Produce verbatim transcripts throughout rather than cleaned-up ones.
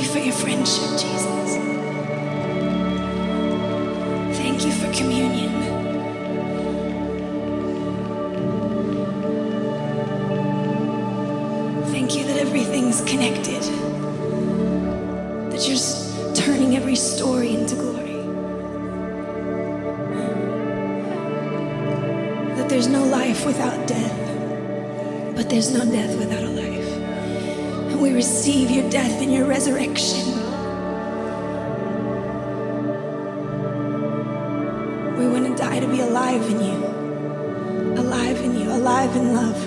for your friendship, Jesus. Thank you for communion. Thank you that everything's connected, that you're turning every story into glory, that there's no life without death, but there's no death without a life. And we receive your death and your resurrection. We want to die to be alive in you, alive in you, alive in love.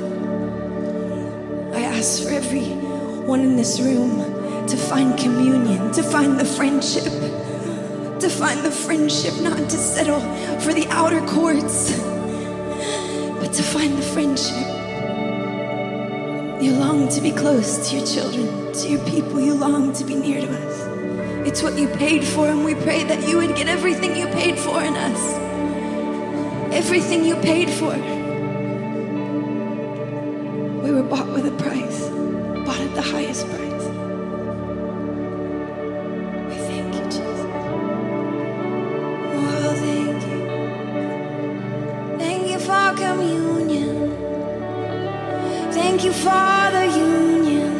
I ask for everyone in this room to find communion, to find the friendship, to find the friendship, not to settle for the outer courts, but to find the friendship. You long to be close to your children, to your people. You long to be near to us. It's what you paid for, and we pray that you would get everything you paid for in us. Everything you paid for. We were bought with a price, bought at the highest price. We thank you, Jesus. Oh, thank you. Thank you for communion. Thank you for the union.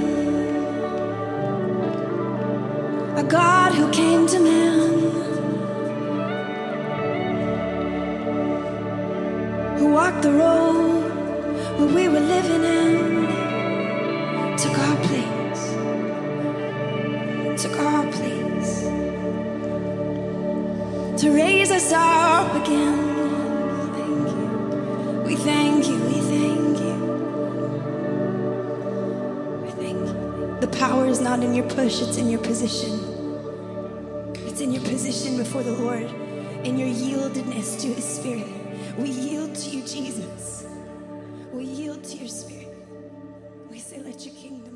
A God who came to man, who walked the road where we were living in, took our place, took our place, to raise us up again. Thank you. We thank you, we thank you. We thank you. The power is not in your push, it's in your position. It's in your position before the Lord, in your yieldedness to His Spirit. We yield to you, Jesus. We yield to your Spirit. We say, let your kingdom